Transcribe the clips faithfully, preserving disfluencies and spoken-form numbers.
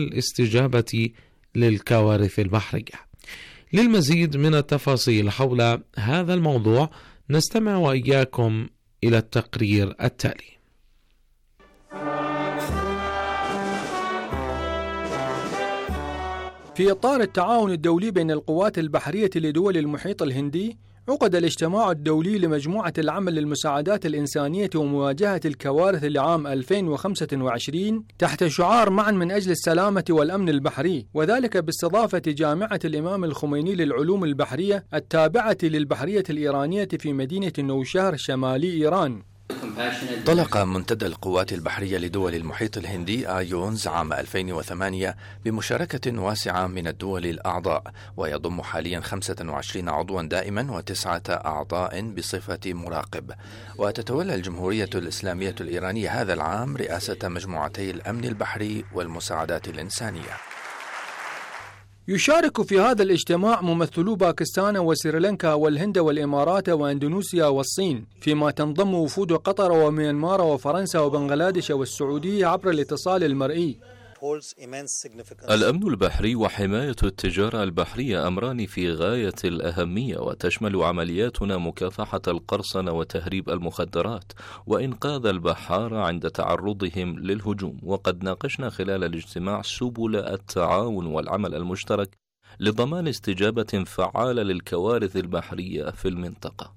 الاستجابة للكوارث البحرية. للمزيد من التفاصيل حول هذا الموضوع نستمع وإياكم إلى التقرير التالي. في إطار التعاون الدولي بين القوات البحرية لدول المحيط الهندي، عقد الاجتماع الدولي لمجموعة العمل للمساعدات الإنسانية ومواجهة الكوارث لعام ألفين وخمسة وعشرين تحت شعار معا من أجل السلامة والأمن البحري، وذلك باستضافة جامعة الإمام الخميني للعلوم البحرية التابعة للبحرية الإيرانية في مدينة نوشهر شمالي إيران. طلق منتدى القوات البحرية لدول المحيط الهندي آيونز عام ألفين وثمانية بمشاركة واسعة من الدول الأعضاء، ويضم حاليا خمسة وعشرين عضوا دائما وتسعة أعضاء بصفة مراقب. وتتولى الجمهورية الإسلامية الإيرانية هذا العام رئاسة مجموعتي الأمن البحري والمساعدات الإنسانية. يشارك في هذا الاجتماع ممثلو باكستان وسريلانكا والهند والإمارات وإندونيسيا والصين، فيما تنضم وفود قطر وميانمار وفرنسا وبنغلاديش والسعودية عبر الاتصال المرئي. الأمن البحري وحماية التجارة البحرية أمران في غاية الأهمية، وتشمل عملياتنا مكافحة القرصنة وتهريب المخدرات وإنقاذ البحارة عند تعرضهم للهجوم. وقد ناقشنا خلال الاجتماع سبل التعاون والعمل المشترك لضمان استجابة فعالة للكوارث البحرية في المنطقة.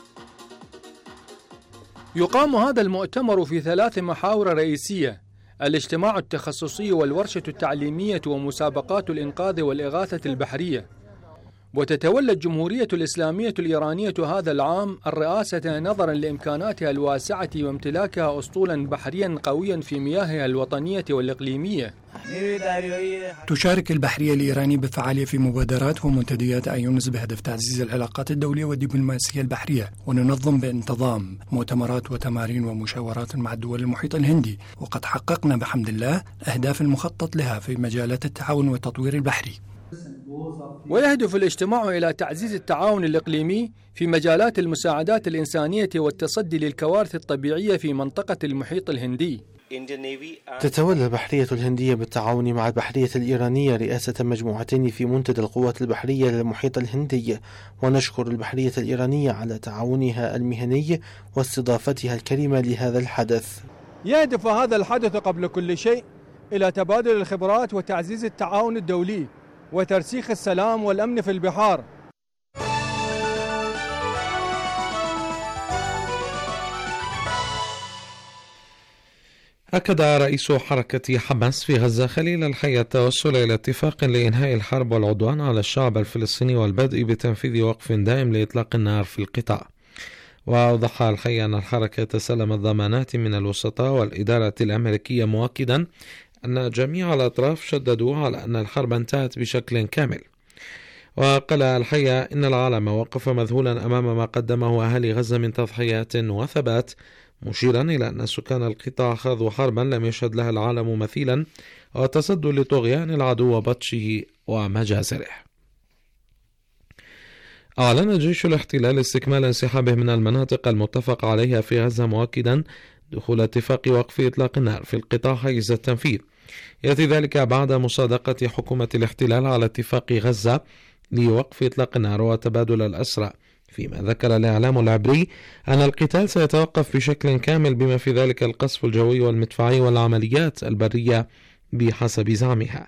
يقام هذا المؤتمر في ثلاث محاور رئيسية: الاجتماع التخصصي والورشة التعليمية ومسابقات الإنقاذ والإغاثة البحرية. وتتولى الجمهورية الإسلامية الإيرانية هذا العام الرئاسة نظرا لإمكاناتها الواسعة وامتلاكها أسطولا بحريا قويا في مياهها الوطنية والإقليمية. تشارك البحرية الإيرانية بفعالية في مبادرات ومنتديات آيونز بهدف تعزيز العلاقات الدولية والدبلوماسية البحرية، وننظم بانتظام مؤتمرات وتمارين ومشاورات مع الدول المحيط الهندي، وقد حققنا بحمد الله أهداف المخطط لها في مجالات التعاون والتطوير البحري. ويهدف الاجتماع إلى تعزيز التعاون الإقليمي في مجالات المساعدات الإنسانية والتصدي للكوارث الطبيعية في منطقة المحيط الهندي. تتولى البحرية الهندية بالتعاون مع البحرية الإيرانية رئاسة مجموعتين في منتدى القوات البحرية للمحيط الهندي، ونشكر البحرية الإيرانية على تعاونها المهني واستضافتها الكريمة لهذا الحدث. يهدف هذا الحدث قبل كل شيء إلى تبادل الخبرات وتعزيز التعاون الدولي وترسيخ السلام والأمن في البحار. أكد رئيس حركة حماس في غزة خليل الحية التوصل إلى اتفاق لإنهاء الحرب والعدوان على الشعب الفلسطيني والبدء بتنفيذ وقف دائم لإطلاق النار في القطاع. وأوضح الحية أن الحركة تسلمت ضمانات من الوسطاء والإدارة الأمريكية، مؤكدا أن جميع الأطراف شددوا على أن الحرب انتهت بشكل كامل. وقال الحية إن العالم وقف مذهولا أمام ما قدمه أهالي غزة من تضحيات وثبات، مشيرا إلى أن سكان القطاع خاضوا حربا لم يشهد لها العالم مثيلا، وتصدوا لطغيان العدو وبطشه ومجازره. أعلن جيش الاحتلال استكمال انسحابه من المناطق المتفق عليها في غزة، مؤكدا دخول اتفاق وقف إطلاق النار في القطاع حيز التنفيذ. يأتي ذلك بعد مصادقة حكومة الاحتلال على اتفاق غزة لوقف إطلاق النار وتبادل الأسرى، فيما ذكر الإعلام العبري أن القتال سيتوقف بشكل كامل بما في ذلك القصف الجوي والمدفعي والعمليات البرية بحسب زعمها.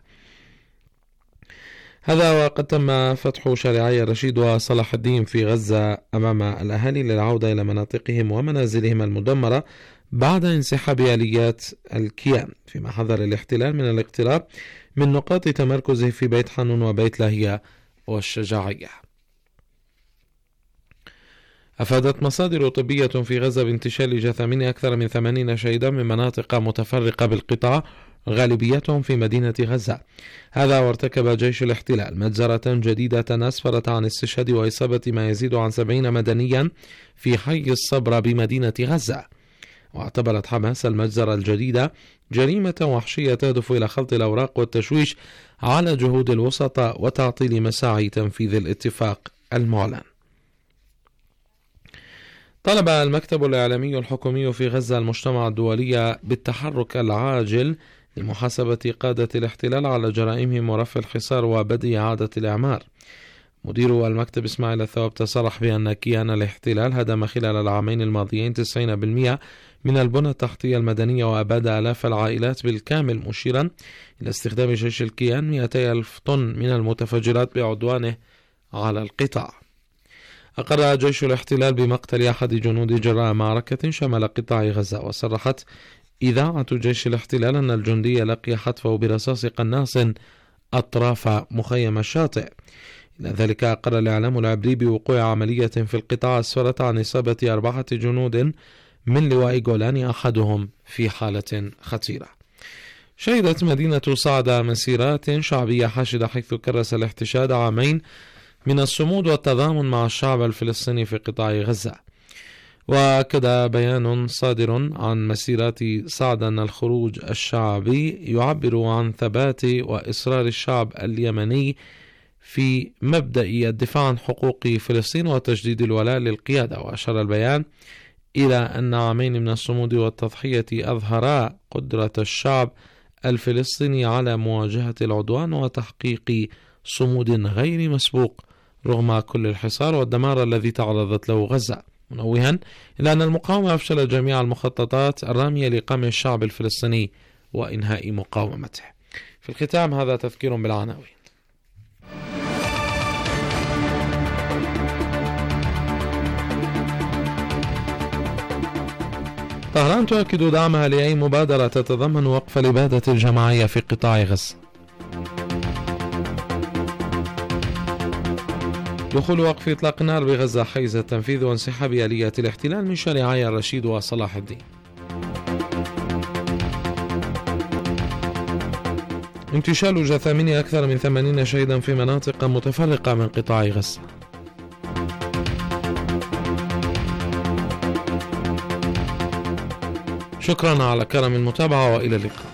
هذا وقد تم فتح شارعي رشيد وصلاح الدين في غزة أمام الأهالي للعودة إلى مناطقهم ومنازلهم المدمرة بعد انسحاب آليات الكيان، فيما حذر الاحتلال من الاقتراب من نقاط تمركزه في بيت حنون وبيت لاهيا والشجاعية. أفادت مصادر طبية في غزة بانتشال جثامين أكثر من ثمانين شهيدا من مناطق متفرقة بالقطاع، غالبيتهم في مدينة غزة. هذا وارتكب جيش الاحتلال مجزرة جديدة أسفرت عن استشهاد وإصابة ما يزيد عن سبعين مدنيا في حي الصبر بمدينة غزة. واعتبرت حماس المجزرة الجديدة جريمة وحشية تهدف إلى خلط الأوراق والتشويش على جهود الوسطاء وتعطيل مساعي تنفيذ الاتفاق المعلن. طلب المكتب الإعلامي الحكومي في غزة المجتمع الدولي بالتحرك العاجل لمحاسبة قادة الاحتلال على جرائمهم ورفع الحصار وبدء إعادة الإعمار. مدير المكتب إسماعيل الثواب تصرح بأن كيان الاحتلال هدم خلال العامين الماضيين تسعين بالمئة من البنى التحتية المدنية وأباد آلاف العائلات بالكامل، مشيرا إلى استخدام جيش الكيان مئتي ألف طن من المتفجرات بعدوانه على القطاع. أقر جيش الاحتلال بمقتل أحد جنود جراء معركة شمال قطاع غزة، وصرحت إذاعة جيش الاحتلال أن الجندي لقي حتفه برصاص قناص أطراف مخيم الشاطئ. إلى ذلك أقر الإعلام العبري بوقوع عملية في القطاع أسفرت عن إصابة أربعة جنود من لواء جولان، أحدهم في حالة خطيرة. شهدت مدينة صعدة مسيرات شعبية حاشدة، حيث كرس الاحتشاد عامين من الصمود والتضامن مع الشعب الفلسطيني في قطاع غزة. وأكد بيان صادر عن مسيرات صعدة أن الخروج الشعبي يعبر عن ثبات وإصرار الشعب اليمني في مبدأ الدفاع عن حقوق فلسطين وتجديد الولاء للقيادة. وأشار البيان إلى أن عامين من الصمود والتضحية أظهرا قدرة الشعب الفلسطيني على مواجهة العدوان وتحقيق صمود غير مسبوق رغم كل الحصار والدمار الذي تعرضت له غزة، منوها إلى أن المقاومة أفشلت جميع المخططات الرامية لقمع الشعب الفلسطيني وإنهاء مقاومته. في الختام هذا تذكير بالعناوين. طهران تؤكد دعمها لأي مبادرة تتضمن وقف الإبادة الجماعية في قطاع غزة. دخول وقف إطلاق النار بغزة حيز التنفيذ وانسحاب آلية الاحتلال من شارعي الرشيد وصلاح الدين. انتشال جثامين أكثر من ثمانين شهيدا في مناطق متفرقة من قطاع غزة. شكرا على كرم المتابعة وإلى اللقاء.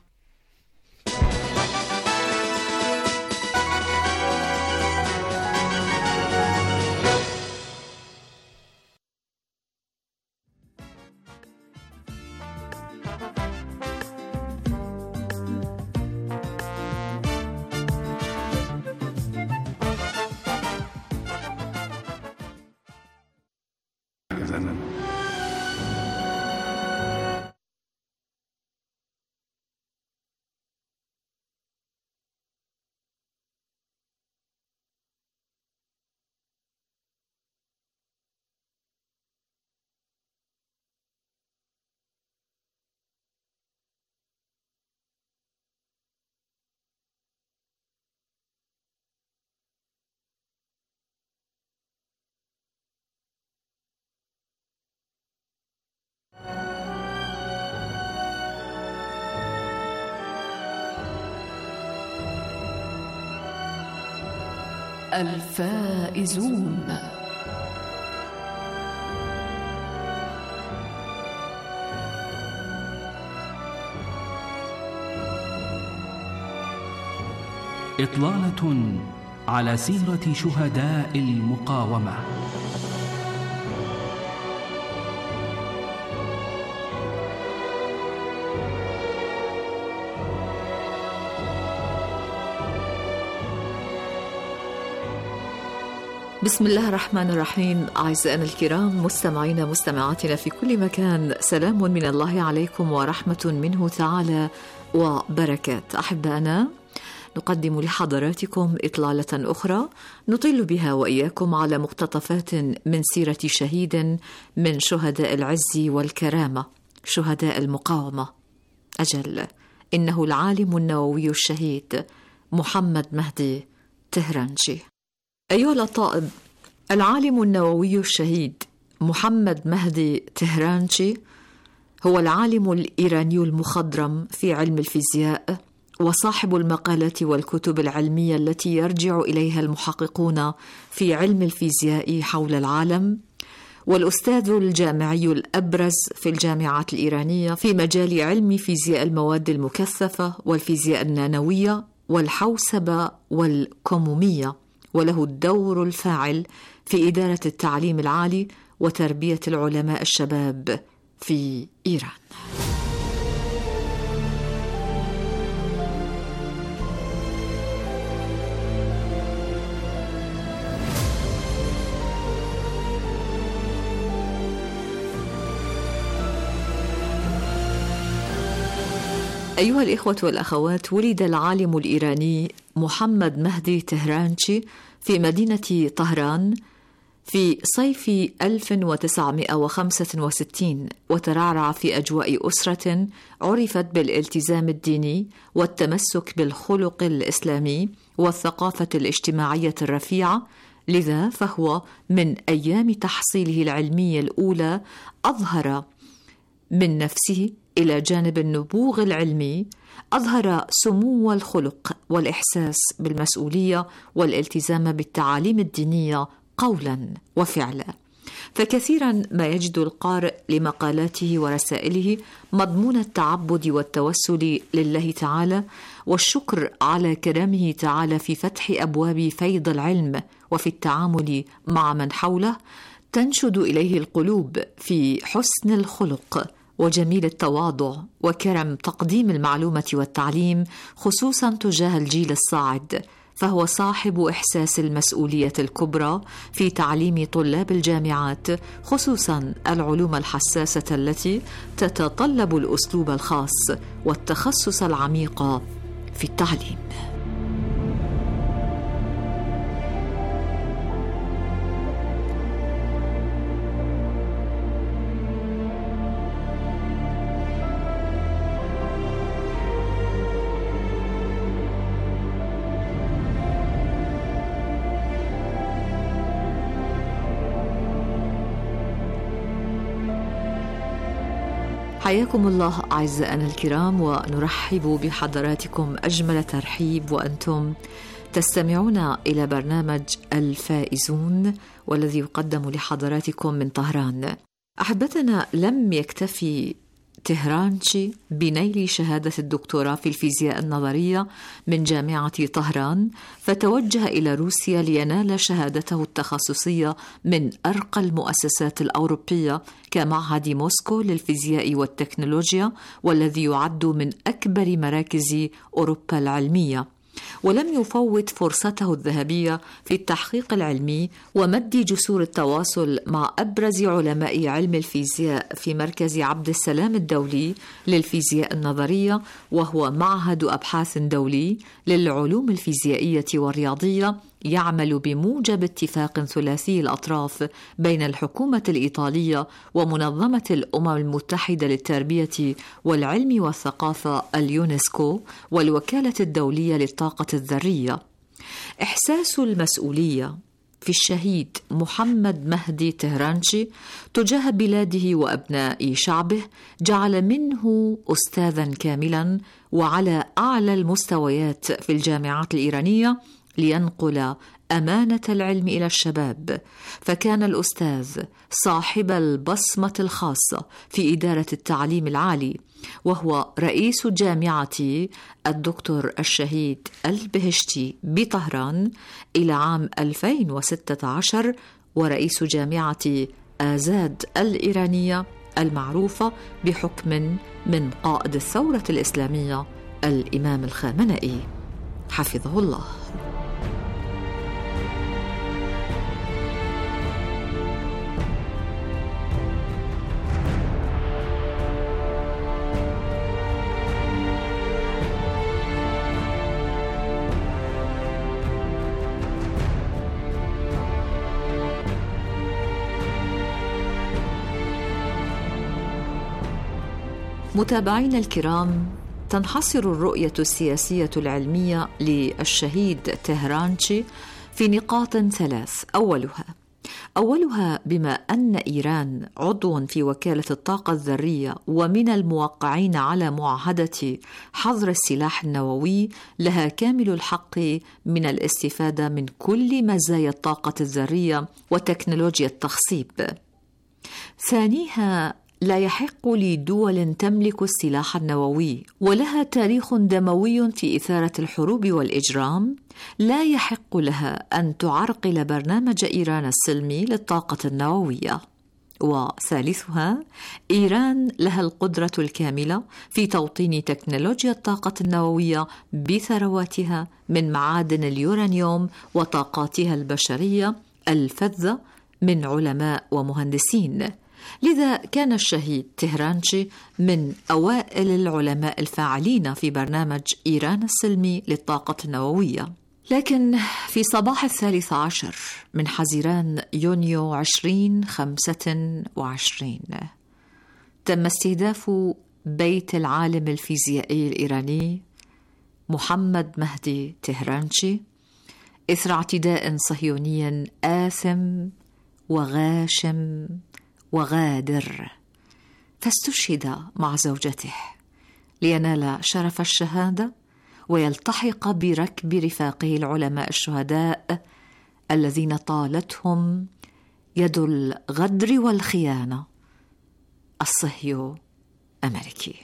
الفائزون. إطلالة على سيرة شهداء المقاومة. بسم الله الرحمن الرحيم. أعزائنا الكرام، مستمعينا مستمعاتنا في كل مكان، سلام من الله عليكم ورحمة منه تعالى وبركات. أحبائنا، نقدم لحضراتكم إطلالة أخرى نطل بها وإياكم على مقتطفات من سيرة شهيد من شهداء العز والكرامة، شهداء المقاومة. أجل، إنه العالم النووي الشهيد محمد مهدي تهرانشي. أيها الأطائب، العالم النووي الشهيد محمد مهدي تهرانشي هو العالم الإيراني المخضرم في علم الفيزياء، وصاحب المقالات والكتب العلمية التي يرجع إليها المحققون في علم الفيزياء حول العالم، والأستاذ الجامعي الأبرز في الجامعات الإيرانية في مجال علم فيزياء المواد المكثفة والفيزياء النانوية والحوسبة والكمومية، وله الدور الفاعل في إدارة التعليم العالي وتربية العلماء الشباب في إيران. أيها الإخوة والأخوات، ولد العالم الإيراني محمد مهدي تهرانشي في مدينة طهران في صيف ألف وتسعمائة وخمسة وستين، وترعرع في أجواء أسرة عرفت بالالتزام الديني والتمسك بالخلق الإسلامي والثقافة الاجتماعية الرفيعة. لذا فهو من أيام تحصيله العلمي الأولى أظهر من نفسه إلى جانب النبوغ العلمي، أظهر سمو الخلق والإحساس بالمسؤولية والالتزام بالتعاليم الدينية قولا وفعلا. فكثيرا ما يجد القارئ لمقالاته ورسائله مضمون التعبد والتوسل لله تعالى والشكر على كرمه تعالى في فتح أبواب فيض العلم وفي التعامل مع من حوله، تنشد إليه القلوب في حسن الخلق وجميل التواضع وكرم تقديم المعلومة والتعليم، خصوصا تجاه الجيل الصاعد. فهو صاحب إحساس المسؤولية الكبرى في تعليم طلاب الجامعات، خصوصا العلوم الحساسة التي تتطلب الأسلوب الخاص والتخصص العميق في التعليم. حياكم الله أعزائنا الكرام، ونرحب بحضراتكم أجمل ترحيب وأنتم تستمعون إلى برنامج الفائزون، والذي يقدم لحضراتكم من طهران. أحبتنا، لم يكتفي تهرانشي بنيل شهادة الدكتوراه في الفيزياء النظرية من جامعة طهران، فتوجه إلى روسيا لينال شهادته التخصصية من أرقى المؤسسات الأوروبية كمعهد موسكو للفيزياء والتكنولوجيا، والذي يعد من أكبر مراكز أوروبا العلمية. ولم يفوت فرصته الذهبية في التحقيق العلمي ومد جسور التواصل مع أبرز علماء علم الفيزياء في مركز عبد السلام الدولي للفيزياء النظرية، وهو معهد أبحاث دولي للعلوم الفيزيائية والرياضية، يعمل بموجب اتفاق ثلاثي الأطراف بين الحكومة الإيطالية ومنظمة الأمم المتحدة للتربية والعلم والثقافة اليونسكو والوكالة الدولية للطاقة الذرية. إحساس المسؤولية في الشهيد محمد مهدي تهرانشي تجاه بلاده وأبناء شعبه جعل منه أستاذا كاملا وعلى أعلى المستويات في الجامعات الإيرانية لينقل أمانة العلم إلى الشباب. فكان الأستاذ صاحب البصمة الخاصة في إدارة التعليم العالي، وهو رئيس جامعة الدكتور الشهيد البهشتي بطهران إلى عام ألفين وستة عشر، ورئيس جامعة آزاد الإيرانية المعروفة بحكم من قائد الثورة الإسلامية الإمام الخامنئي حفظه الله. متابعينا الكرام، تنحصر الرؤية السياسية العلمية للشهيد تهرانشي في نقاط ثلاث. أولها أولها بما أن إيران عضو في وكالة الطاقة الذرية ومن الموقعين على معاهدة حظر السلاح النووي، لها كامل الحق من الاستفادة من كل مزايا الطاقة الذرية وتكنولوجيا التخصيب. ثانيها لا يحق لدول تملك السلاح النووي ولها تاريخ دموي في إثارة الحروب والإجرام، لا يحق لها أن تعرقل برنامج إيران السلمي للطاقة النووية. وثالثها إيران لها القدرة الكاملة في توطين تكنولوجيا الطاقة النووية بثرواتها من معادن اليورانيوم وطاقاتها البشرية الفذة من علماء ومهندسين. لذا كان الشهيد تهرانشي من أوائل العلماء الفاعلين في برنامج إيران السلمي للطاقة النووية. لكن في صباح الثالث عشر من حزيران يونيو عشرين خمسة وعشرين تم استهداف بيت العالم الفيزيائي الإيراني محمد مهدي تهرانشي إثر اعتداء صهيوني آثم وغاشم وغادر، فاستشهد مع زوجته لينال شرف الشهادة ويلتحق بركب رفاقه العلماء الشهداء الذين طالتهم يد الغدر والخيانة الصهيو أمريكي.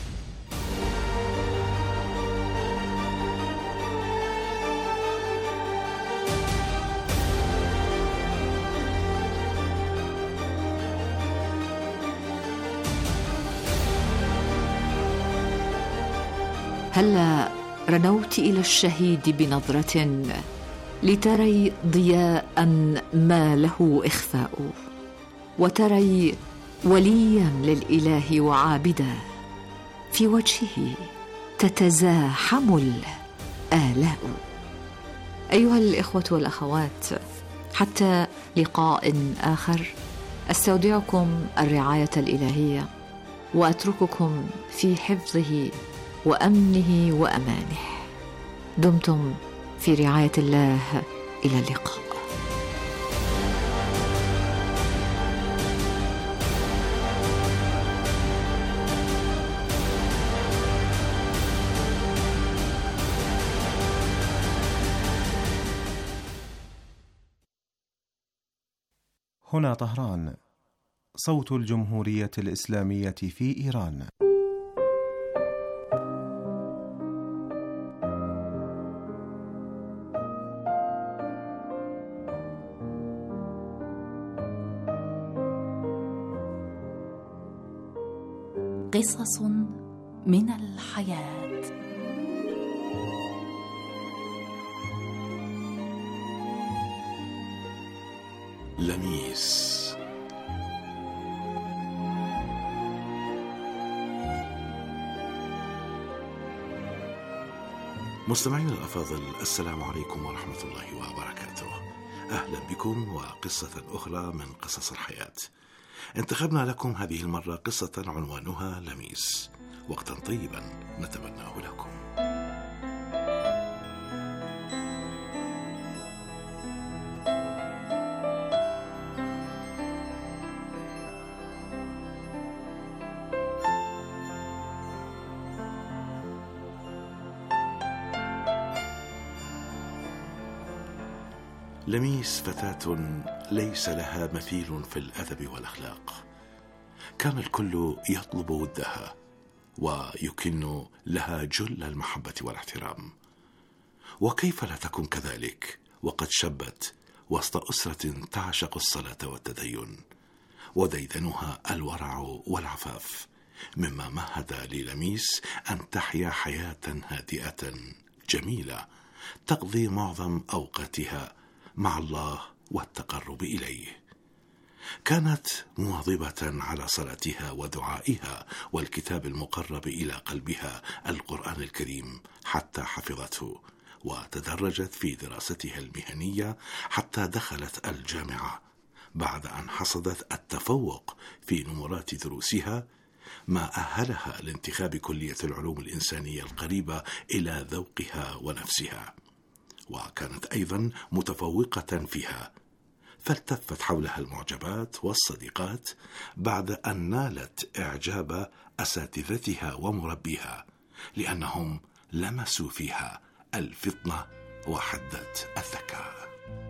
هلا رنوت إلى الشهيد بنظرة لتري ضياء ما له إخفاء، وتري وليا للإله وعابدا في وجهه تتزاحم الآلاء. أيها الإخوة والأخوات، حتى لقاء آخر أستودعكم الرعاية الإلهية وأترككم في حفظه وأمنه وأمانه. دمتم في رعاية الله، إلى اللقاء. هنا طهران، صوت الجمهورية الإسلامية في إيران. قصص من الحياة. لميس. مستمعينا الأفاضل، السلام عليكم ورحمة الله وبركاته. أهلا بكم وقصة أخرى من قصص الحياة. انتخبنا لكم هذه المرة قصة عنوانها لميس. وقتا طيبا نتمناه لكم. لميس فتاة ليس لها مثيل في الأدب والأخلاق. كان الكل يطلب ودها ويكن لها جل المحبة والاحترام. وكيف لا تكون كذلك وقد شبت وسط أسرة تعشق الصلاة والتدين، وديدنها الورع والعفاف، مما مهد للميس أن تحيا حياة هادئة جميلة تقضي معظم أوقاتها مع الله والتقرب إليه. كانت مواظبة على صلاتها ودعائها والكتاب المقرب إلى قلبها القرآن الكريم حتى حفظته، وتدرجت في دراستها المهنية حتى دخلت الجامعة بعد أن حصدت التفوق في نمرات دروسها، ما أهلها لانتخاب كلية العلوم الإنسانية القريبة إلى ذوقها ونفسها. وكانت أيضا متفوقة فيها، فالتفت حولها المعجبات والصديقات بعد أن نالت إعجاب أساتذتها ومربيها، لأنهم لمسوا فيها الفطنة وحدة الذكاء.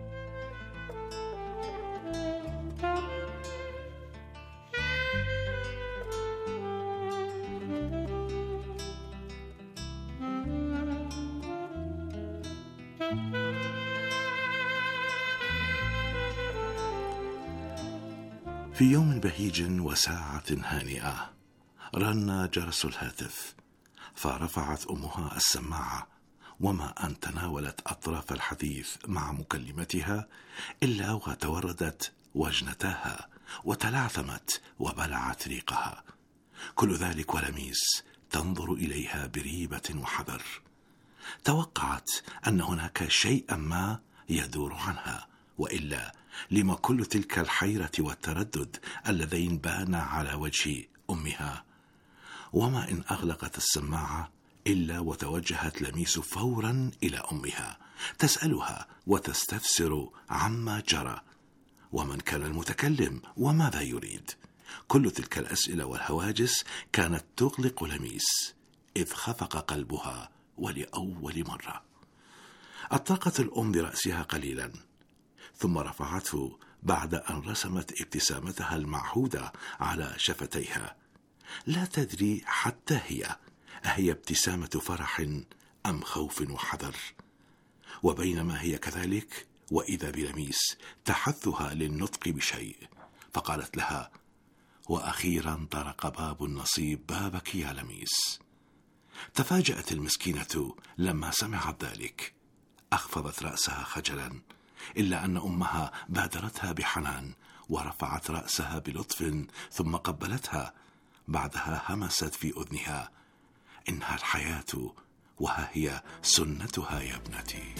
في يوم بهيج وساعة هانئة رن جرس الهاتف، فرفعت أمها السماعة، وما أن تناولت أطراف الحديث مع مكلمتها إلا وتوردت وجنتاها وتلعثمت وبلعت ريقها. كل ذلك ولميس تنظر إليها بريبة وحذر. توقعت أن هناك شيئا ما يدور عنها، وإلا لما كل تلك الحيرة والتردد اللذين بانا على وجه أمها. وما إن أغلقت السماعة إلا وتوجهت لميس فورا إلى أمها تسألها وتستفسر عما جرى، ومن كان المتكلم وماذا يريد. كل تلك الأسئلة والهواجس كانت تغلق لميس، إذ خفق قلبها ولأول مرة. أطلقت الأم برأسها قليلا، ثم رفعته بعد أن رسمت ابتسامتها المعهودة على شفتيها. لا تدري حتى هي أهي ابتسامة فرح أم خوف وحذر. وبينما هي كذلك، وإذا بلميس تحثها للنطق بشيء، فقالت لها: وأخيرا طرق باب النصيب بابك يا لميس. تفاجأت المسكينة لما سمعت ذلك، أخفضت رأسها خجلا، إلا أن أمها بادرتها بحنان ورفعت رأسها بلطف ثم قبلتها. بعدها همست في أذنها: إنها الحياة وها هي سنتها يا ابنتي.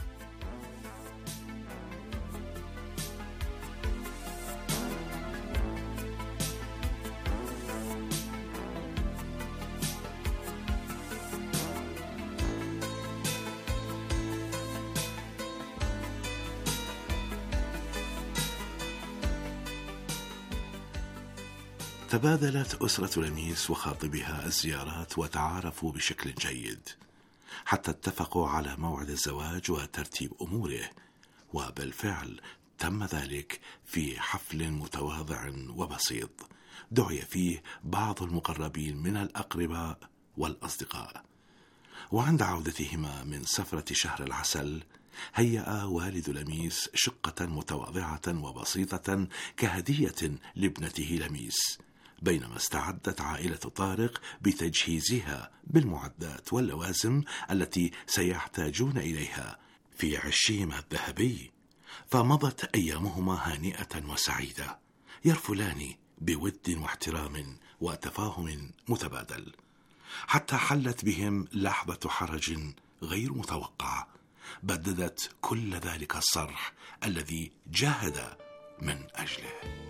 تبادلت أسرة لميس وخاطبها الزيارات وتعارفوا بشكل جيد، حتى اتفقوا على موعد الزواج وترتيب أموره. وبالفعل تم ذلك في حفل متواضع وبسيط دعي فيه بعض المقربين من الأقرباء والأصدقاء. وعند عودتهما من سفرة شهر العسل، هيأ والد لميس شقة متواضعة وبسيطة كهدية لابنته لميس، بينما استعدت عائلة طارق بتجهيزها بالمعدات واللوازم التي سيحتاجون إليها في عشهما الذهبي. فمضت أيامهما هانئة وسعيدة، يرفلان بود واحترام وتفاهم متبادل، حتى حلت بهم لحظة حرج غير متوقع بددت كل ذلك الصرح الذي جاهد من أجله.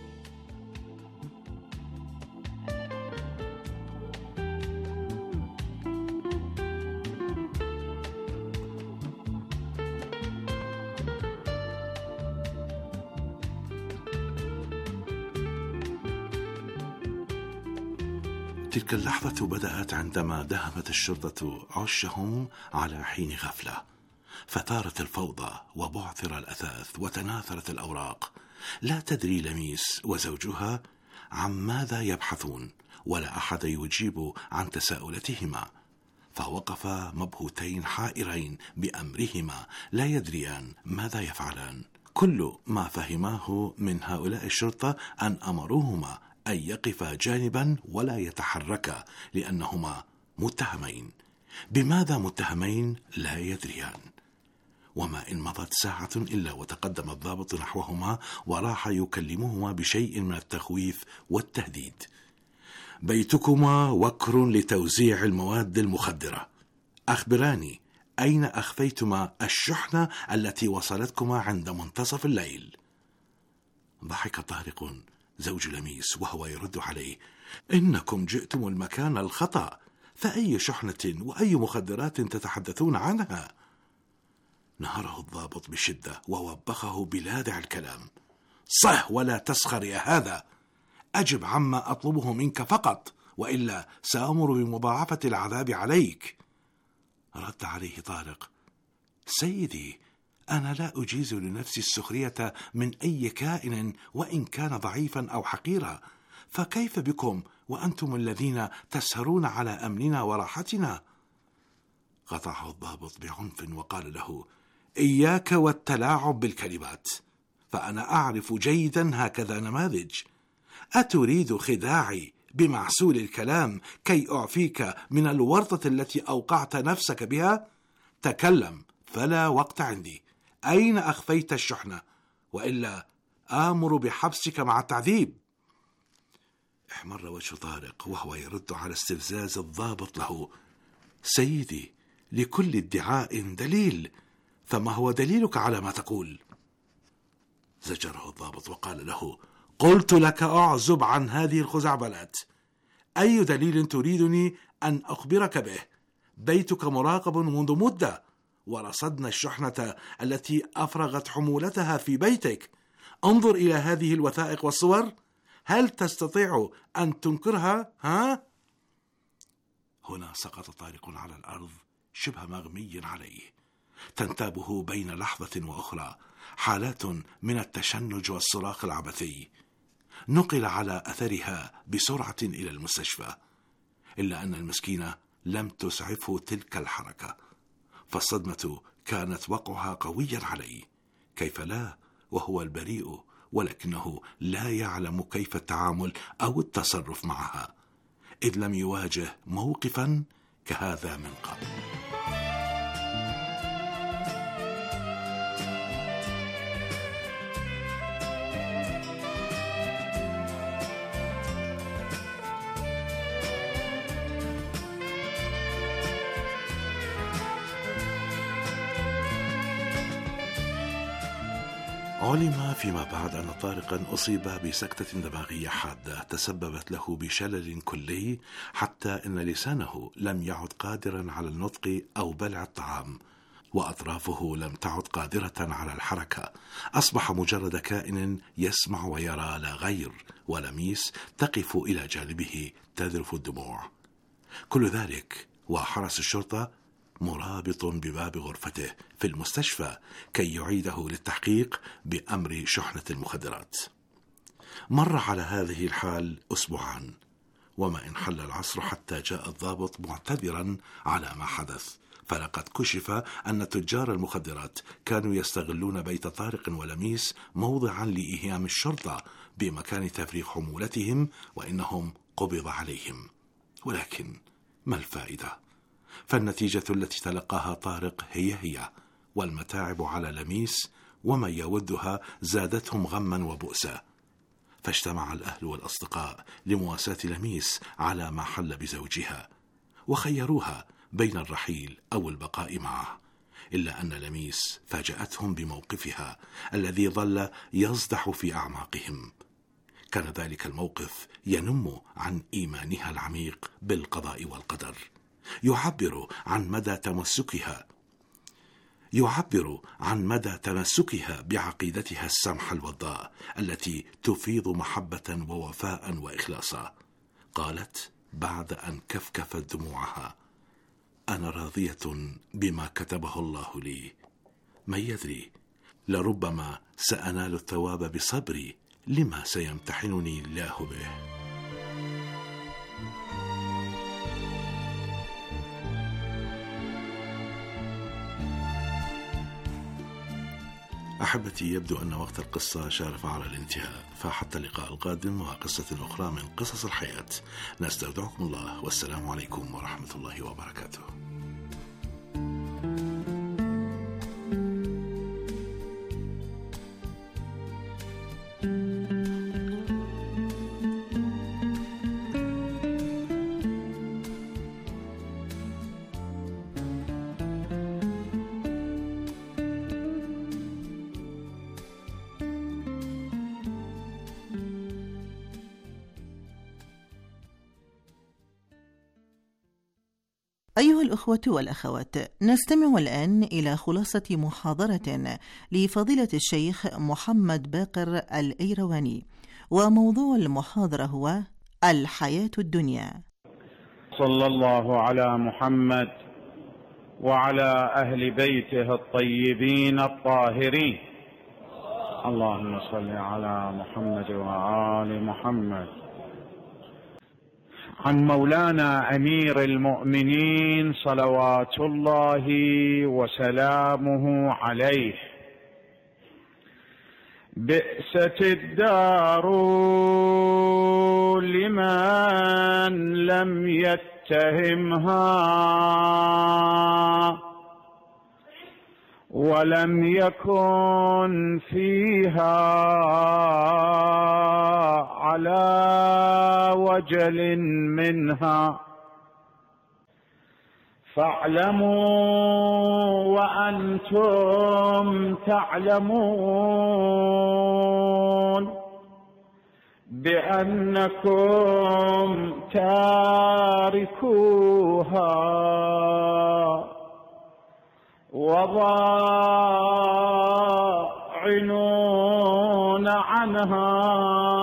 تلك اللحظة بدأت عندما دهمت الشرطة عشهم على حين غفلة، فثارت الفوضى وبعثر الأثاث وتناثرت الأوراق. لا تدري لميس وزوجها عن ماذا يبحثون، ولا أحد يجيب عن تساؤلاتهما، فوقفا مبهوتين حائرين بأمرهما، لا يدريان ماذا يفعلان. كل ما فهماه من هؤلاء الشرطة أن أمروهما أن يقفا جانبا ولا يتحركا، لأنهما متهمين. بماذا متهمين لا يدريان. وما إن مضت ساعة إلا وتقدم الضابط نحوهما وراح يكلمهما بشيء من التخويف والتهديد. بيتكما وكر لتوزيع المواد المخدرة، أخبراني أين أخفيتما الشحنة التي وصلتكما عند منتصف الليل؟ ضحك طارق زوج لميس وهو يرد عليه: إنكم جئتم المكان الخطأ، فأي شحنة وأي مخدرات تتحدثون عنها؟ نهره الضابط بشدة ووبخه بلاذع الكلام: صح ولا تسخر يا هذا، أجب عما أطلبه منك فقط، وإلا سأمر بمضاعفة العذاب عليك. رد عليه طارق: سيدي، أنا لا أجيز لنفسي السخرية من أي كائن وإن كان ضعيفا أو حقيرا، فكيف بكم وأنتم الذين تسهرون على أمننا وراحتنا؟ قطعه الضابط بعنف وقال له: إياك والتلاعب بالكلمات، فأنا أعرف جيدا هكذا نماذج. أتريد خداعي بمعسول الكلام كي أعفيك من الورطة التي أوقعت نفسك بها؟ تكلم، فلا وقت عندي. أين أخفيت الشحنة؟ وإلا آمر بحبسك مع التعذيب. احمر وجه طارق وهو يرد على استفزاز الضابط له: سيدي، لكل ادعاء دليل، فما هو دليلك على ما تقول؟ زجره الضابط وقال له: قلت لك أعزب عن هذه الخزعبلات. أي دليل تريدني أن أخبرك به؟ بيتك مراقب منذ مدة، ورصدنا الشحنة التي أفرغت حمولتها في بيتك. انظر إلى هذه الوثائق والصور، هل تستطيع أن تنكرها؟ ها؟ هنا سقط طارق على الأرض شبه مغمي عليه، تنتابه بين لحظة وأخرى حالات من التشنج والصراخ العبثي. نقل على أثرها بسرعة إلى المستشفى، إلا أن المسكين لم تسعفه تلك الحركة، فالصدمة كانت وقعها قويا عليه. كيف لا وهو البريء، ولكنه لا يعلم كيف التعامل أو التصرف معها، إذ لم يواجه موقفا كهذا من قبل. علم فيما بعد أن طارقا أصيب بسكتة دماغية حادة تسببت له بشلل كلي، حتى إن لسانه لم يعد قادرا على النطق أو بلع الطعام، وأطرافه لم تعد قادرة على الحركة. أصبح مجرد كائن يسمع ويرى لا غير، ولميس تقف إلى جانبه تذرف الدموع. كل ذلك وحرس الشرطة مرابط بباب غرفته في المستشفى كي يعيده للتحقيق بأمر شحنة المخدرات. مر على هذه الحال أسبوعان، وما إن حل العصر حتى جاء الضابط معتذرا على ما حدث، فلقد كشف أن تجار المخدرات كانوا يستغلون بيت طارق ولميس موضعا لإيهام الشرطة بمكان تفريغ حمولتهم، وإنهم قبض عليهم. ولكن ما الفائدة؟ فالنتيجة التي تلقاها طارق هي هي، والمتاعب على لميس وما يودها زادتهم غما وبؤسا. فاجتمع الأهل والأصدقاء لمواساة لميس على ما حل بزوجها، وخيروها بين الرحيل أو البقاء معه، إلا أن لميس فاجأتهم بموقفها الذي ظل يصدح في أعماقهم. كان ذلك الموقف ينم عن إيمانها العميق بالقضاء والقدر، يعبر عن مدى تمسكها يعبر عن مدى تمسكها بعقيدتها السمحة الوضاء التي تفيض محبة ووفاء وإخلاصا. قالت بعد أن كفكفت دموعها: أنا راضية بما كتبه الله لي، من يدري، لربما سأنال الثواب بصبري لما سيمتحنني الله به. أحبتي، يبدو أن وقت القصة شارف على الانتهاء، فحتى اللقاء القادم وقصة أخرى من قصص الحياة، نستودعكم الله، والسلام عليكم ورحمة الله وبركاته. أيها الأخوة والأخوات، نستمع الآن إلى خلاصة محاضرة لفضيلة الشيخ محمد باقر الأيرواني، وموضوع المحاضرة هو الحياة الدنيا. صلى الله على محمد وعلى أهل بيته الطيبين الطاهرين. اللهم صل على محمد وآل محمد. عن مولانا أمير المؤمنين صلوات الله وسلامه عليه: بئست الدار لمن لم يتهمها، ولم يكن فيها على وجل منها. فاعلموا وأنتم تعلمون بأنكم تاركوها وضاعنون عنها،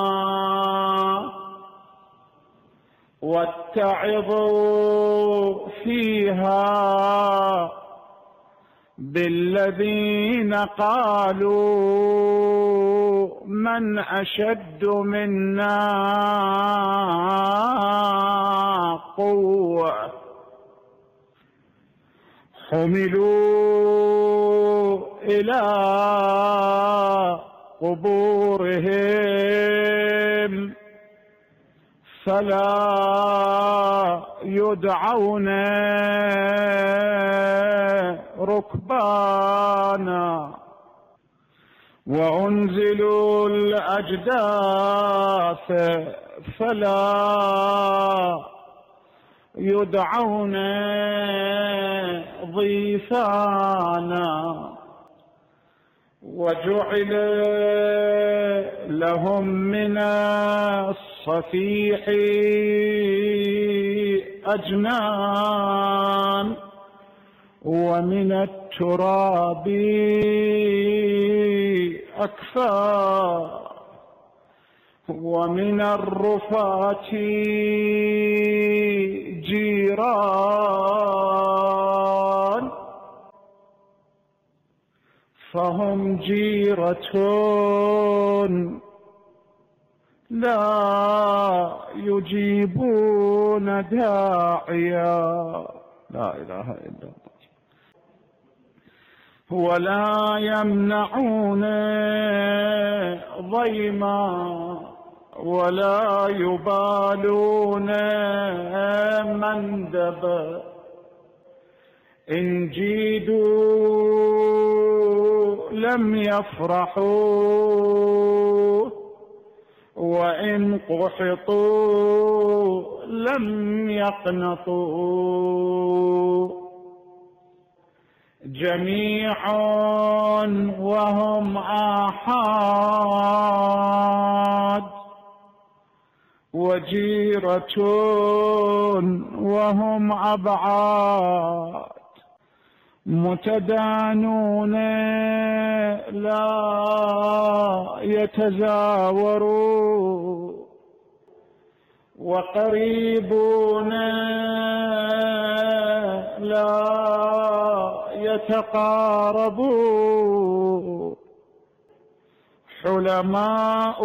واتعظوا فيها بالذين قالوا من أشد منا قوة. حملوا إلى قبورهم فلا يدعون ركبانا، وأنزلوا الأجداث فلا يدعون ضيفانا، وجعل لهم من الصفيح أجنان، ومن التراب أكفاء، ومن الرفات جيران، فهم جيرة لا يجيبون داعيا. لا إله إلا الله. ولا يمنعون ضيما، ولا يبالون مندبا. إن جيدوا لم يفرحوا، وإن قحطوا لم يقنطوا. جميع وهم آحاد، وجيرة وهم أبعاد. متدانون لا يتزاوروا، وقريبون لا يتقاربوا. حلماء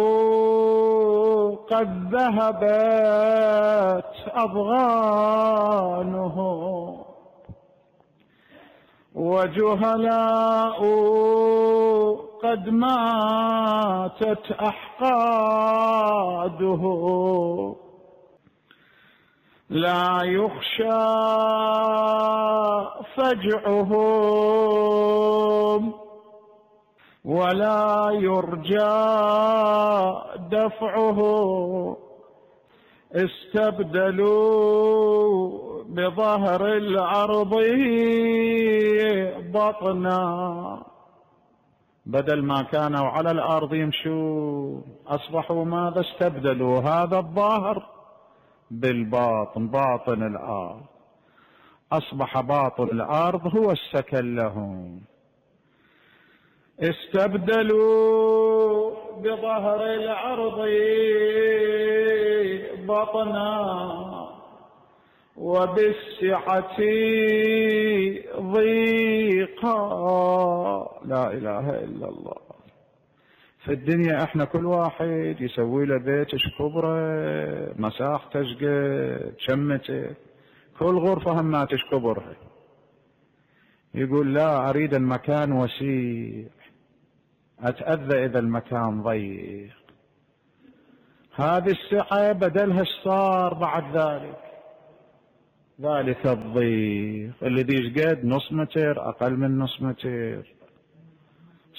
قد ذهبت أضغانهم، وجهلاء قد ماتت أحقاده. لا يخشى فجعهم، ولا يرجى دفعه. استبدلوا بظهر الأرض بطنا، بدل ما كانوا على الأرض يمشوا أصبحوا ماذا؟ استبدلوا هذا الظاهر بالباطن، باطن الأرض. أصبح باطن الأرض هو السكن لهم. استبدلوا بظهر الأرض بطنا، وبالسعة ضيقا. لا إله إلا الله. في الدنيا احنا كل واحد يسوي له بيت ايش كبره، مساحته ايش قد، شمته، كل غرفة همات ايش كبرها. يقول لا أريد المكان وسيع، أتأذى إذا المكان ضيق. هذه السعة بدلها ايش صار بعد ذلك؟ ذلك الضيق الذي ايش قد؟ نص متر، أقل من نص متر.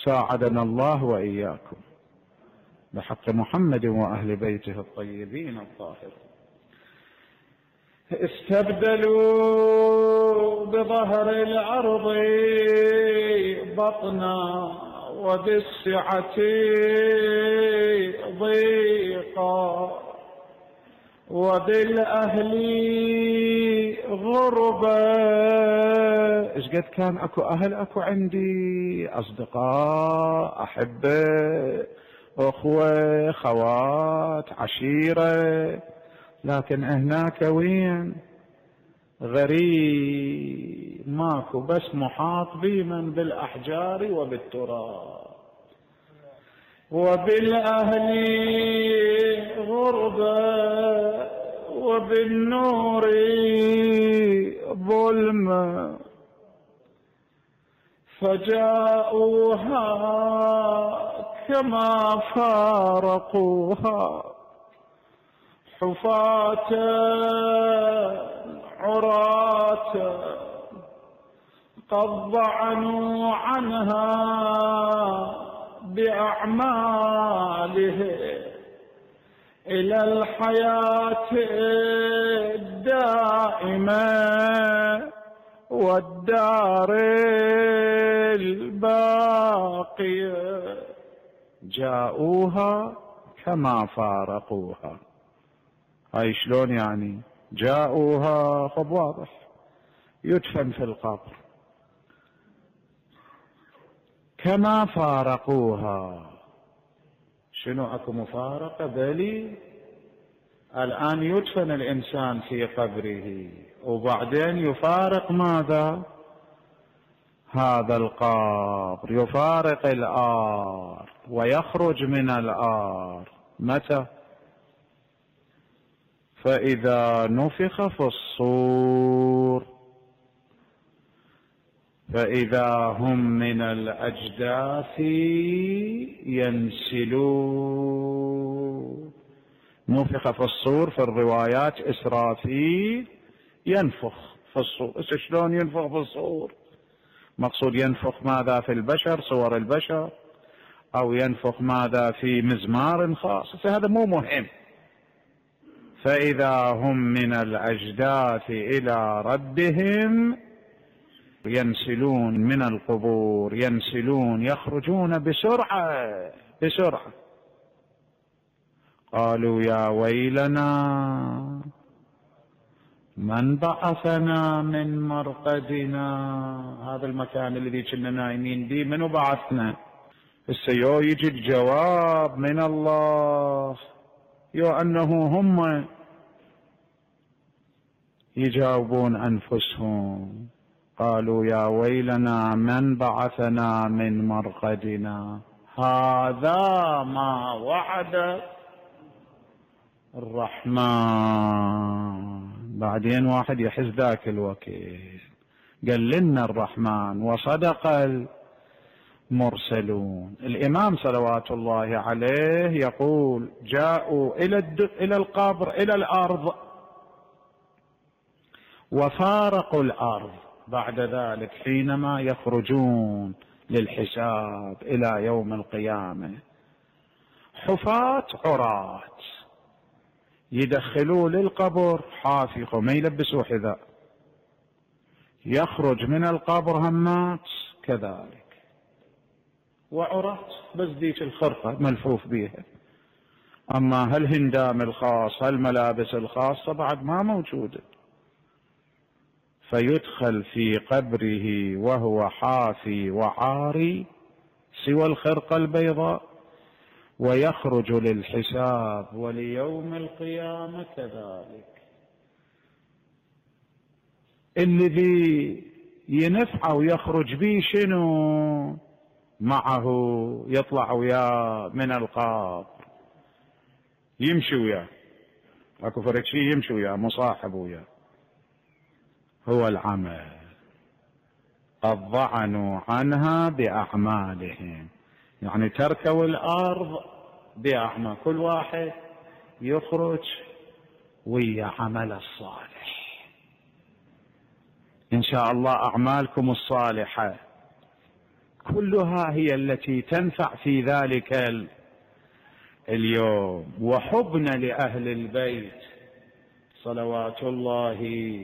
ساعدنا الله وإياكم بحق محمد وأهل بيته الطيبين الطاهرين. استبدلوا بظهر الأرض بطنا وبالسعة ضيقا وبالأهل غربة. إيش قد كان أكو أهل، أكو عندي أصدقاء، أحبة، أخوة، خوات، عشيرة، لكن هناك وين؟ غريب، ماكو، بس محاط بمن؟ بالأحجار وبالتراب. وبالأهل غربة وبالنور ظلمة، فجاءوها كما فارقوها حفاة عراة قد ضعنوا عنها بأعماله إلى الحياة الدائمة والدار الباقية. جاءوها كما فارقوها. هاي شلون يعني؟ جاءوها خب واضح، يدفن في القبر. كما فارقوها، شنو اكو مفارقة؟ بلي الآن يدفن الإنسان في قبره وبعدين يفارق ماذا؟ هذا القبر، يفارق الأرض ويخرج من الأرض. متى؟ فإذا نفخ في الصور فإذا هم من الأجداث ينسلون. نفخ في الصور في الروايات إسرافيل ينفخ في الصور. شلون ينفخ في الصور؟ مقصود ينفخ ماذا؟ في البشر، صور البشر، أو ينفخ ماذا؟ في مزمار خاص؟ هذا مو مهم. فإذا هم من الأجداث إلى ربهم ينسلون من القبور، ينسلون، يخرجون بسرعة بسرعة. قالوا يا ويلنا من بعثنا من مرقدنا. هذا المكان الذي كنا نايمين به منو بعثنا؟ السيو يجي الجواب من الله، يو أنه هم يجاوبون أنفسهم. قالوا يا ويلنا من بعثنا من مرقدنا هذا ما وعد الرحمن. بعدين واحد يحس ذاك الوقت قال لنا الرحمن وصدق المرسلون. الإمام صلوات الله عليه يقول جاءوا إلى إلى القبر، إلى الأرض، وفارقوا الأرض بعد ذلك حينما يخرجون للحساب إلى يوم القيامة. حفاة عراة يدخلوا للقبر حافظ ما يلبسوا حذاء، يخرج من القبر همات كذلك، وعراة بس ديك الخرقة ملفوف بيها. أما هالهندام الخاص، هالملابس الخاصة بعد ما موجودة. فيدخل في قبره وهو حافي وعاري سوى الخرقة البيضاء، ويخرج للحساب وليوم القيامة كذلك. الذي ينفع ويخرج به شنو؟ معه يطلع وياه من القبر، يمشي وياه، اكو فرق شيء يمشي وياه، مصاحب وياه، هو العمل. قد ضعنوا عنها بأعمالهم، يعني تركوا الأرض بأعمال، كل واحد يخرج ويا عمل الصالح. إن شاء الله أعمالكم الصالحة كلها هي التي تنفع في ذلك اليوم. وحبنا لأهل البيت صلوات الله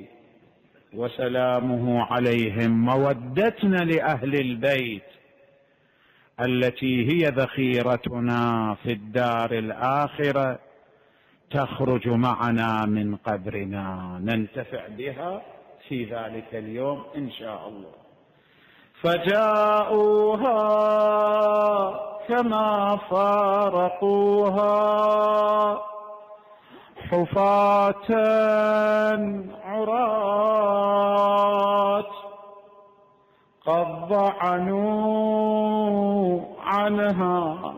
وسلامه عليهم، مودتنا لأهل البيت التي هي ذخيرتنا في الدار الآخرة تخرج معنا من قبرنا، ننتفع بها في ذلك اليوم إن شاء الله. فجاءوها كما فارقوها حفاة عراة قد ضعنوا عنها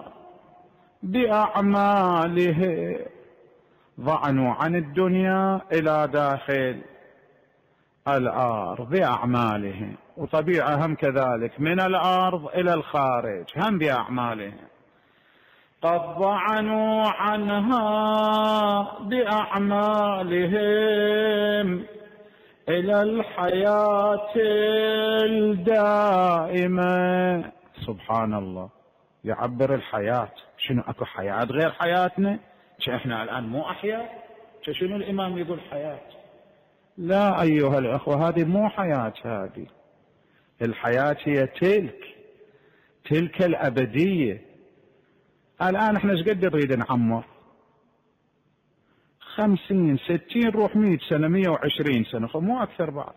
بأعماله، ضعنوا عن الدنيا إلى داخل الأرض بأعمالهم، وطبيعة هم كذلك من الأرض إلى الخارج هم بأعمالهم. قد ضعنوا عنها بأعمالهم إلى الحياة الدائمة. سبحان الله، يعبر الحياة. شنو أكو حياة غير حياتنا؟ احنا الآن مو أحياء؟ شنو الإمام يقول حياة؟ لا أيها الأخوة، هذه مو حياة، هذه الحياة هي تلك تلك الأبدية. الآن احنا ايش قد نريد نعمر؟ خمسين ستين روح مئة سنة مئة وعشرين سنة، مو أكثر بعد.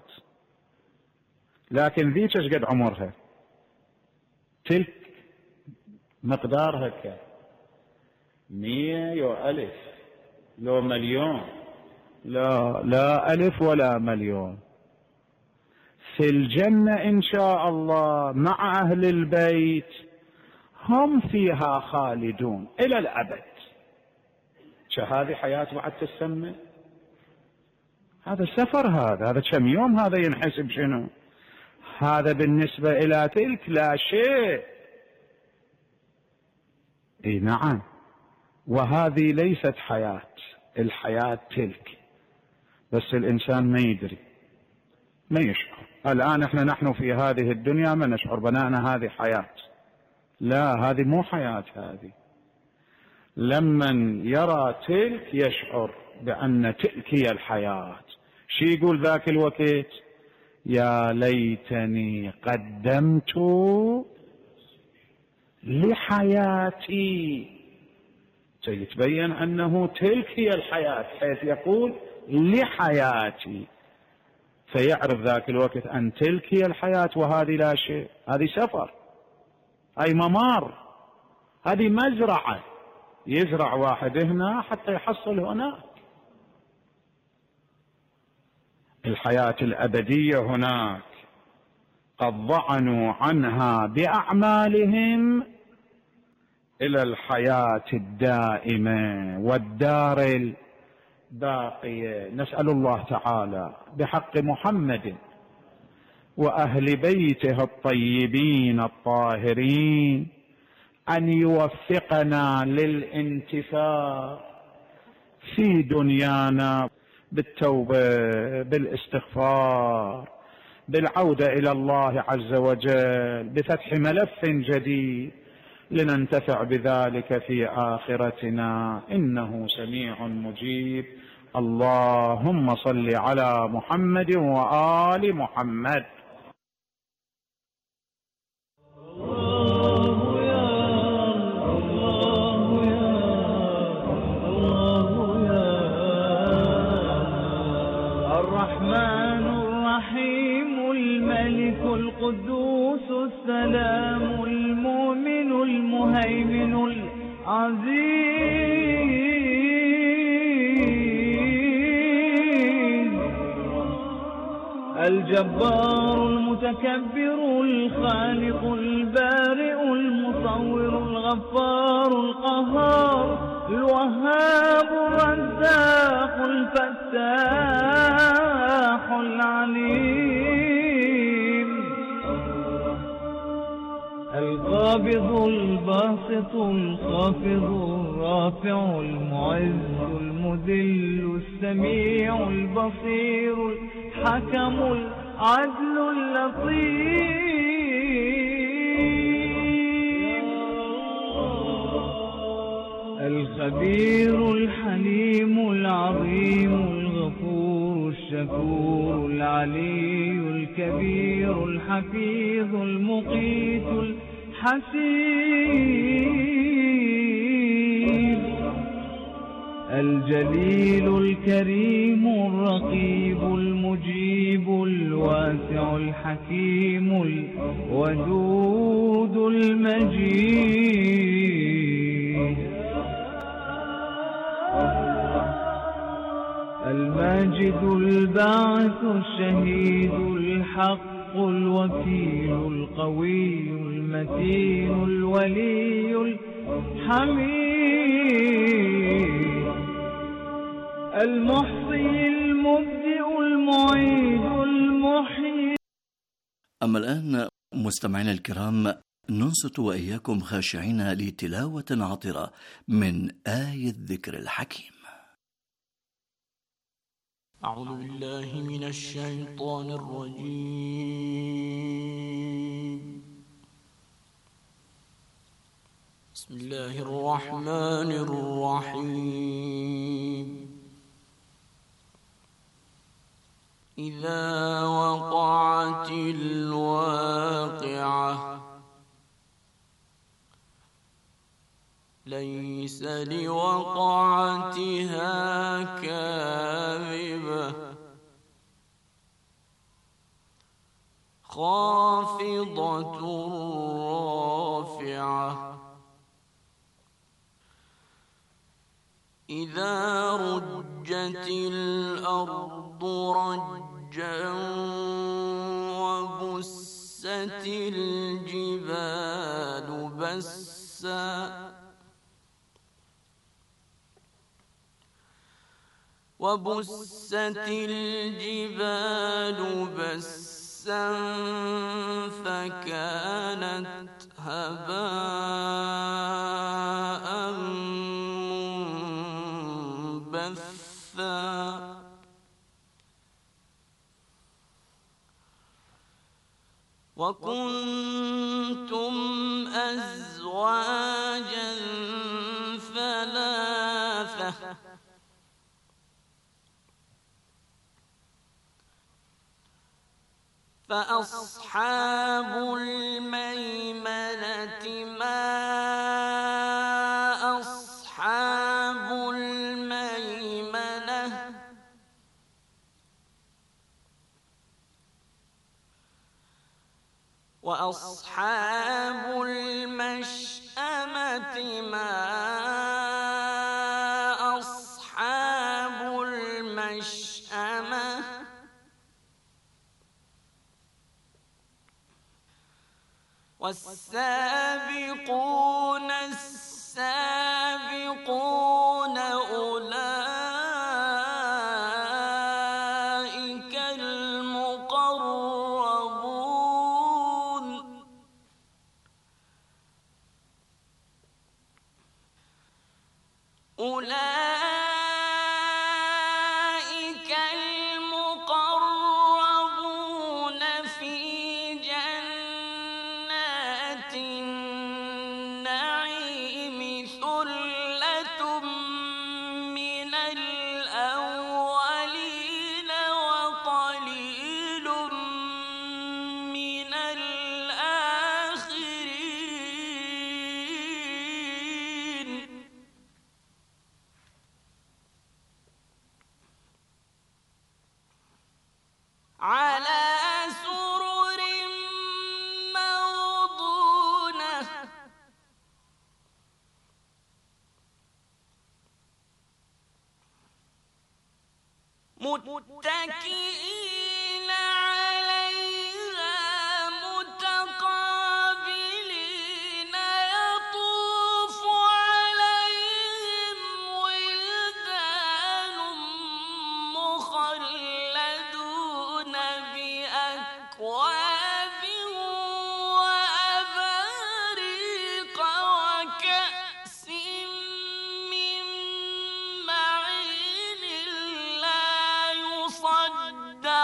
لكن ذيك ايش قد عمرها؟ تلك مقدارها ك مية وألف لو مليون، لا لا ألف ولا مليون. في الجنة إن شاء الله مع أهل البيت هم فيها خالدون إلى الأبد. هذه حياة بعد تسمى؟ هذا سفر، هذا هذا كم يوم، هذا ينحسب شنو؟ هذا بالنسبة إلى تلك لا شيء. اي نعم، وهذه ليست حياة، الحياة تلك، بس الإنسان ما يدري ما يشعر. الآن احنا نحن في هذه الدنيا ما نشعر بأننا هذه حياة، لا هذه مو حياة. هذه لمن يرى تلك يشعر بأن تلك هي الحياة. شي يقول ذاك الوقت؟ يا ليتني قدمت لحياتي. سيتبين أنه تلك هي الحياة، حيث يقول لحياتي، فيعرف ذاك الوقت أن تلك هي الحياة وهذه لا شيء. هذه سفر، أي ممار، هذه مزرعة، يزرع واحد هنا حتى يحصل هناك. الحياة الأبدية هناك قد ضعنوا عنها بأعمالهم إلى الحياة الدائمة والدار الباقية. نسأل الله تعالى بحق محمد وأهل بيته الطيبين الطاهرين أن يوفقنا للانتفاع في دنيانا بالتوبة، بالاستغفار، بالعودة إلى الله عز وجل، بفتح ملف جديد لننتفع بذلك في آخرتنا، إنه سميع مجيب. اللهم صل على محمد وآل محمد. القدوس السلام المؤمن المهيمن العزيز الجبار المتكبر الخالق البارئ المصور الغفار القهار الوهاب الرزاق الفتاح العليم القابض الباسط الخافض الرافع المعز المذل السميع البصير الحكم العدل اللطيف الخبير الحليم العظيم الغفور الشكور العلي الكبير الحفيظ المقيت الحسيب الجليل الكريم الرقيب المجيب الواسع الحكيم الودود المجيد الماجد الباعث الشهيد الحق الوكيل القوي المتين الولي الحميد المحصي المبدئ المعيد المحيي. أما الآن مستمعينا الكرام ننصت وإياكم خاشعين لتلاوة عطرة من آية الذكر الحكيم. أعوذ بالله من الشيطان الرجيم. بسم الله الرحمن الرحيم. إذا وقعت الواقعة ليس لوقعتها كاذبة خافضة رافعة إذا رجت الأرض رجا وبست الجبال بسا وبست الجبال بسا فكانت هباء منبثا وكنتم أزواجا ثلاثة فأصحاب الميمنة ما أصحاب الميمنة وأصحاب المشأمة ما أصحاب المشأمة والسابقون السابقون أولئك المقربون أولئك المقربون في جنات النعيم ثلة من الأولين وقليل من الآخرين على سرر موضونة متكئين عليها متقابلين يطوف عليهم ولدان مخلدون بأكواب وأباريق وكأس من معين لا يصدقون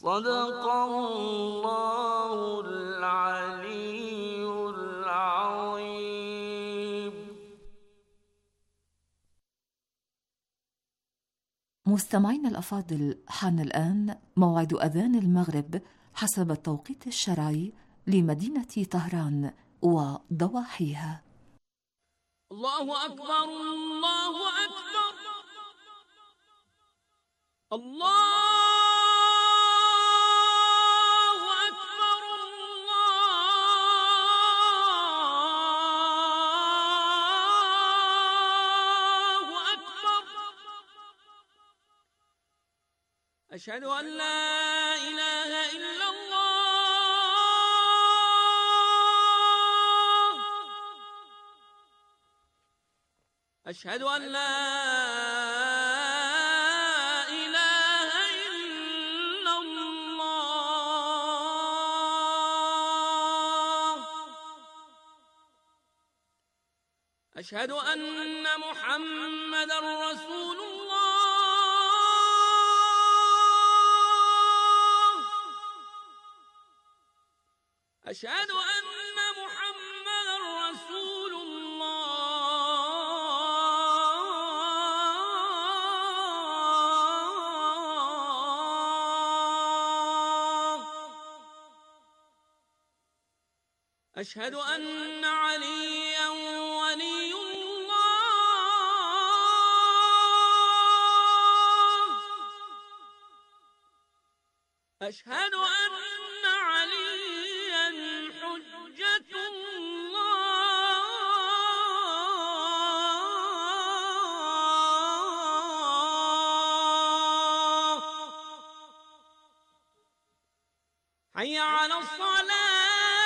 صدق الله العلي العظيم. مستمعينا الأفاضل، حان الآن موعد أذان المغرب حسب التوقيت الشرعي لمدينة طهران وضواحيها. الله أكبر الله أكبر الله أكبر الله أكبر. أشهد أن لا إله إلا الله. أشهد أن لا إله إلا الله. أشهد أن محمدًا رسول الله. أشهد أن محمدًا رسول الله. أشهد أن عليًّا ولي الله. أشهد أن عليًّا حجة الله. حي على الصلاة.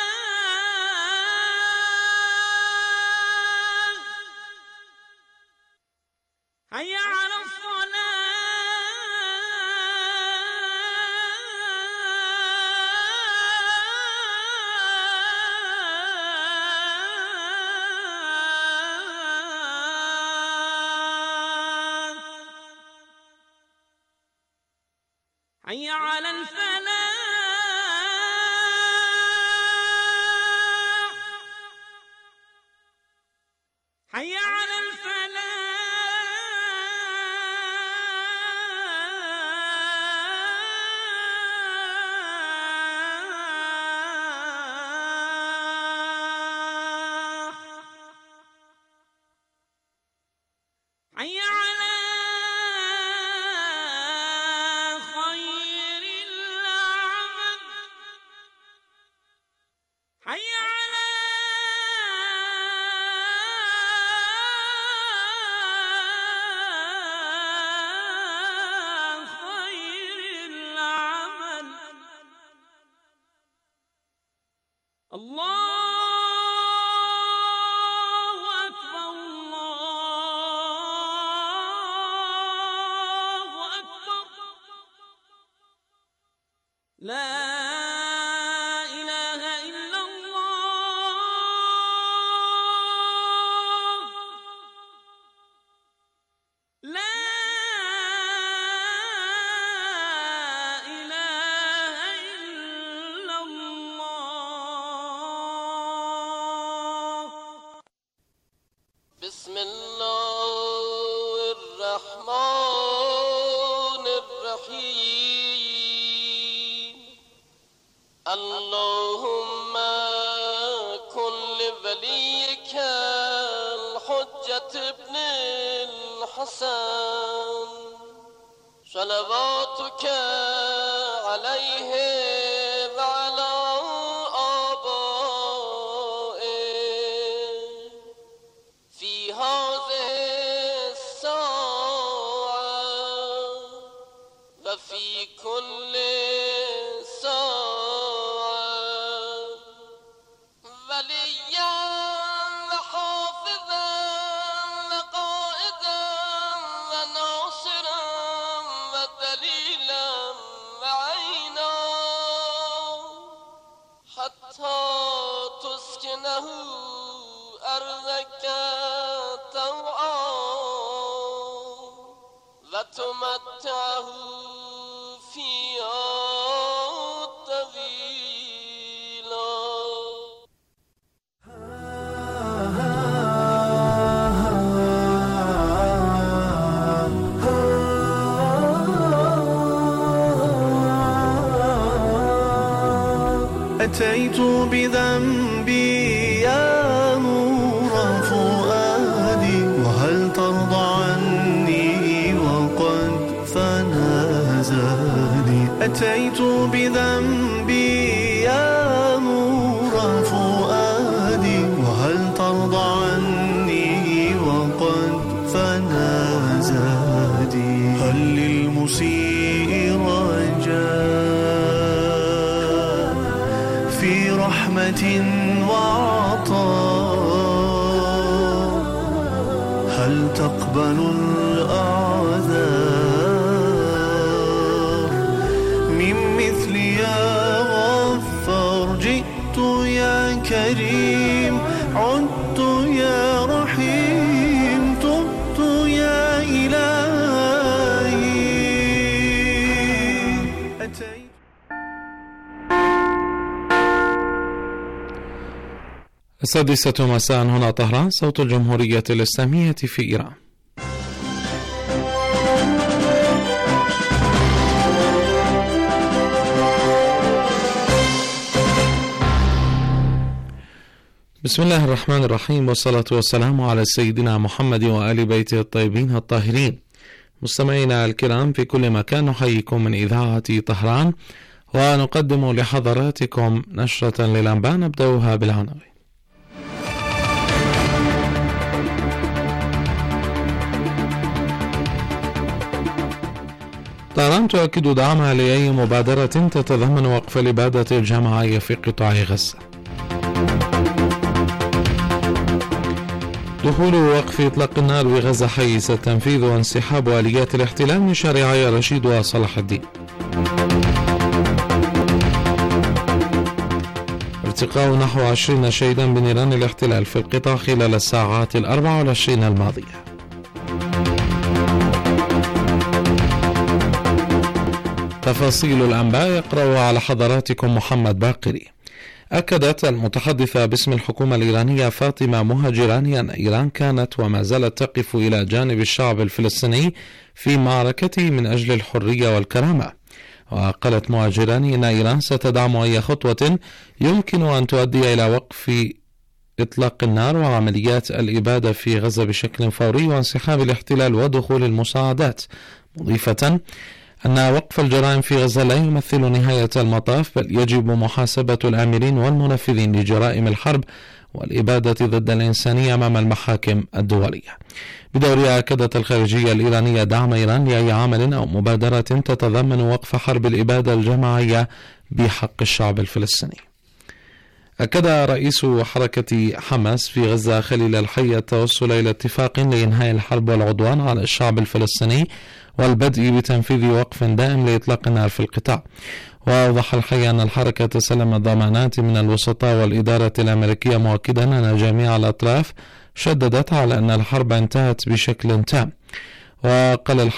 حي على الصلاة. حي على الفلاح. حي على الفلاح. حي على خير العمل. حي على خير العمل. الله أكبر الله أكبر. لا إله إلا الله. لا إله إلا الله. بسم الله الرحمن الرحيم. اللهم كن لوليك الحجة ابن الحسن صلواتك عليه وعلى آبائه في هذه الساعة وفي كل ساعة وليا وحافظا وقائدا وناصرا ودليلا وعينا حتى تسكنه أرضك طوعا وتمتعه فيها أتيت بذنبي يا نور فؤادي، وهل ترضى عني وقد فنى زادي. أتيت بذنبي يا نور فؤادي، وهل ترضى عني وقد فنى زادي. هل للمسيء رجاء في رحمة وعطاء؟ هل تقبل الأعذار من مثلي يا غفار؟ جئت يا كريم، عدت يا رحيم، تبت يا إلهي. أتيت السادسة مساء، هنا طهران، صوت الجمهورية الإسلامية في إيران. بسم الله الرحمن الرحيم، والصلاة والسلام على سيدنا محمد وآل بيته الطيبين الطاهرين. مستمعينا الكرام في كل مكان، نحييكم من إذاعة طهران ونقدم لحضراتكم نشرة للأنباء نبدأها بالعناوين. طهران تؤكد دعمها لأي مبادرة تتضمن وقف الإبادة الجماعية في قطاع غزة. دخول وقف إطلاق النار بغزة حيز التنفيذ وانسحاب آليات الاحتلال من شارعي رشيد وصلاح الدين. ارتقاء نحو عشرين شهيدا بنيران الاحتلال في القطاع خلال الساعات الأربع والعشرين الماضية. تفاصيل الأنباء يقرأها على حضراتكم محمد باقري. أكدت المتحدثة باسم الحكومة الإيرانية فاطمة مهاجراني أن إيران كانت وما زالت تقف إلى جانب الشعب الفلسطيني في معركته من أجل الحرية والكرامة. وقالت مهاجراني أن إيران ستدعم أي خطوة يمكن أن تؤدي إلى وقف إطلاق النار وعمليات الإبادة في غزة بشكل فوري وانسحاب الاحتلال ودخول المساعدات، مضيفة أن وقف الجرائم في غزة لا يمثل نهاية المطاف، بل يجب محاسبة الآمرين والمنفذين لجرائم الحرب والإبادة ضد الإنسانية أمام المحاكم الدولية. بدورها أكدت الخارجية الإيرانية دعم إيران لأي عمل أو مبادرة تتضمن وقف حرب الإبادة الجماعية بحق الشعب الفلسطيني. أكد رئيس حركة حماس في غزة خليل الحي التوصل إلى اتفاق لإنهاء الحرب والعدوان على الشعب الفلسطيني والبدء بتنفيذ وقف دائم لإطلاق النار في القطاع. وأوضح الحي أن الحركة تسلمت ضمانات من الوسطاء والإدارة الأمريكية، مؤكدا أن جميع الأطراف شددت على أن الحرب انتهت بشكل تام. وقال الحي